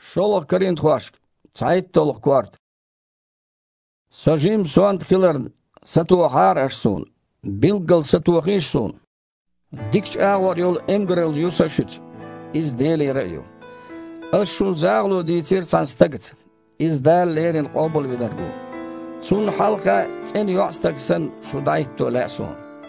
Şoluk kirin hoş. Çayt doluk kvart. Sojim soğant kiler satuğar aşsun. Bilgil satuğişsun. Dikç ağır yol emgiril yusaşıt. İzdelere yu. Aşun zağlu ditir sanstagit. İzdallerin qabul vidargu. Sun halka sen yoğstaksan şudayt dolaysun.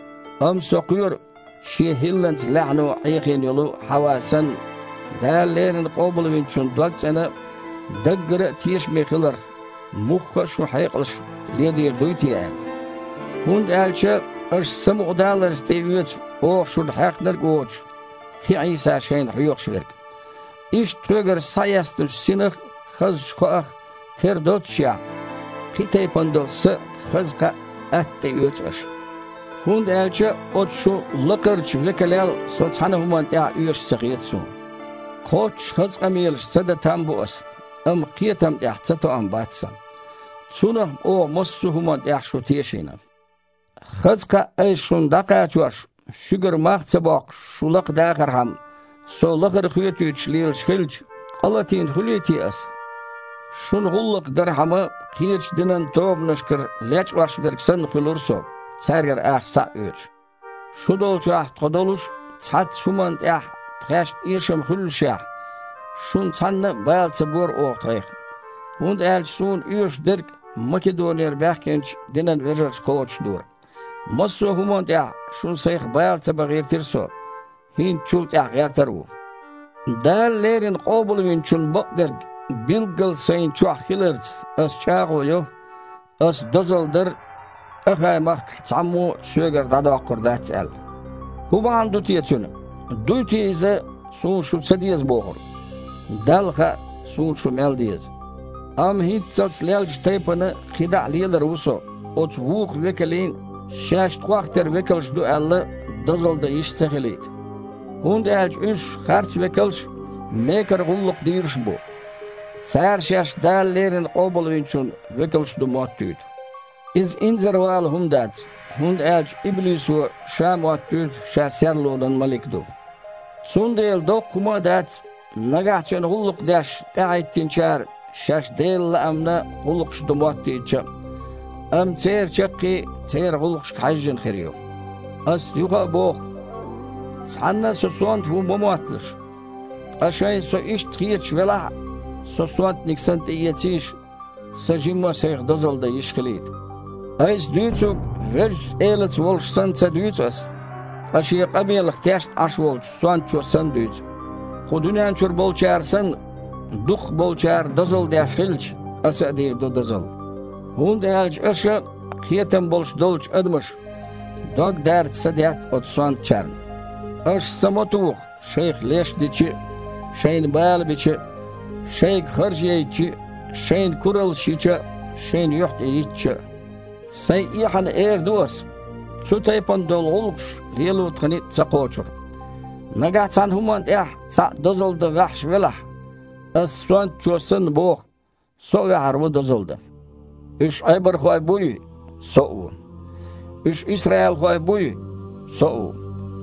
Soquyur şehillens la'nu ayqin yolu havasan. Dallerin qabul vinçun dotsana daggara tiyişme kılar. Muhka şu hayqılış lediye duytiyen. Hund elçe aş samu dalar steviyet o şud haqlar goç. Hiisa şeyin huyuqşverk. İş töger sayastır sinıq xız qoaq terdotşya. Qitay pandolsa xızqa atte öçüş. Hund elçe ot şu lıqırç vekelel soçana humant ya üyüş sıqiyetsun. Qoç xızqa meliş sada tam boğaz. Qiyatam ya çato am batsam. Sunaq o mossu humant ya şu teşina. Xızqa ay şundaqa çuş. Şügür maqsa baq şulaq daqarham. Solaqır xuyetüç lil şilç. Alatin huliyetiyas. Şun hulluq darhamı qiyç dinen tobnışkır leç vaşberksan xulurso. Sərgər əhsa öç. Şudolçu aht qodoluş, çat sumant əh, tğəşt işim xülşəh. Şun çanlı bayalsı bor oğtayıq. Hund elçsun üyüş dirk, Makedoniyer bəxkenç dinen verər qoç dur. Masso humant əh, şun sayıq bayalsı bağırtirso. Hint çult əh gərtaru. Dəllerin qobulu vinçun baq dirk, bilgil sayın çuaq xilird, as çağoyu, as dozaldır, Aqaymaq çammu söger dadaqır datsal. Huban dutiyetün. Dutiyize sun şu sediyez boğur. Dalqa sun şu meldiyez. Am hitsals lelç taypanı xida liyeler uso. Ot vuq vekelin şaşt waqter vekelş du alla dozalda iş sehelit. Hund elç üç xarç vekelş meker gulluq diriş bu. Sær şaş dallerin qobul vinçun vekelş du mottüt. İz inzerval hundat. Hund elç iblisu şamuattüt şaserlodan malikdu. Sundel dok kumadat nagahçen hulluq daş ta'ittin çar şaş del amna hulluq şdumattiçe. Am tser çaqi tser hulluq şkajın xiriyo. As yuqa boq. Sanna sosuant vu momatlış. Aşay so iş tqiyeç vela sosuant niksant iyetiş. Sajimma sayq dazalda işqilit. Ays düçük verç elets volşsan sadüças. Aşıya qabiyalık təşt aş volç soğan çosan düç. Xudunan çür bolçarsan duq bolçar dazal dəşilç asa deyib do dazal. Hund elç aşı qiyetem bolş dolç admış. Dog dert sadiyat ot soğan çarn. Aş samotuq şeyh leşdiçi, şeyin balbiçi, şeyh xarjiyeçi, şeyin kuralşiçi, şeyin yuht eyiçi. Say ihan erdos. Sutaypan dolgulx lielu tqani tsaqochur. Nagatan humant sa dozalda vahsh velah. As soant çosan boq. So harbu dozalda. Üç aybar xoy buy. So. Üç İsrail xoy buy. So.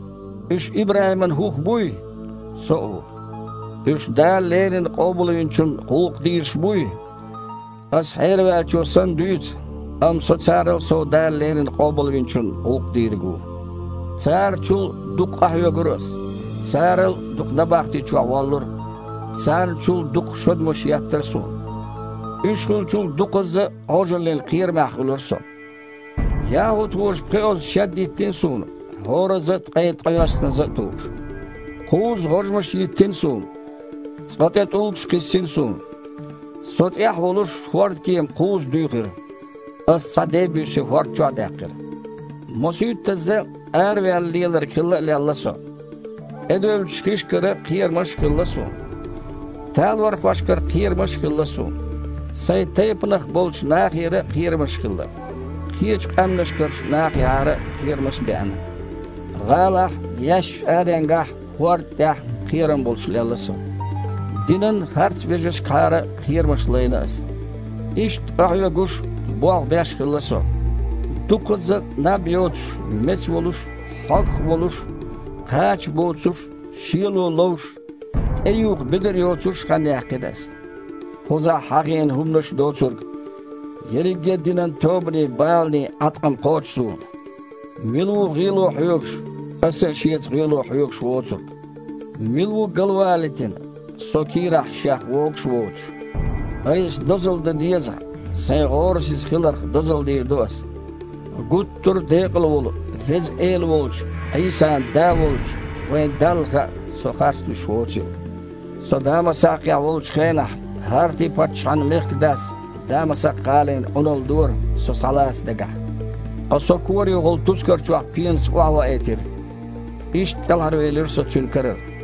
Üç İbrahim'in huk buy. So. Üç dallerin qabulu üçün hulq dirş buy. As hervel çosan düt. Am soçarıl so dallerin qabul vinçun hulq dirgu. Sar çul duq ahyo gurus. Sarıl duq nabaqti çuvalur. Sar çul duq şodmuş yatırsu. Üçkul çul duqızı hojallel qirmaq olursa. Yahut hoş qeoz şaddittin sun. Horazat qayt qayastin zatuş. Quz hojmuş yittin sun. Spatet ulç qissin sun. Sot yah oluş xort kiyem quz duyqir. As sadebüsü horçu adakir. Mosuyut tazı ervelliyeler kıllı allaso. Edöl çıkışkırı qiyirmiş kıllaso. Talvar qaşkır qiyirmiş kıllaso. Say taypınıq bolç naqiri qiyirmiş kıllı. Qiyiç qamnışkır naqiyarı qiyirmiş beğen. Galah yaş erengah hortah qiyirin bolç allaso. Dinin harç vejiş qarı qiyirmiş laynas. İşt ahyo guş boğ beş kıllaso. Duqızı nabiyotş, meç boluş, halk boluş, qaç bolçuş, şiil oluş, eyuq bidir yotsuş qanday aqidas. Poza haqin humnush doçurg. Yerige dinan tobri balni atqam qoçsun. Milu gilo huyuks. Asa şiyet gilo huyuks woçurg. Milu galwalitin. Sokirah şah woks woç. Ayis dozulda diyeza. Sen orsiz khilar dozuldir dos. Guttur deql wol. Vez el wolç. Aysan da wolç. Ve dalga soxastu şwoçi. Sodama saqya wolç khena. Harti patchan miqdas. Dama saqalen unol dur so salas daga. Asokuri gol tuskar chuaq pins wa etir. İşt dalhar velir so çülkarır.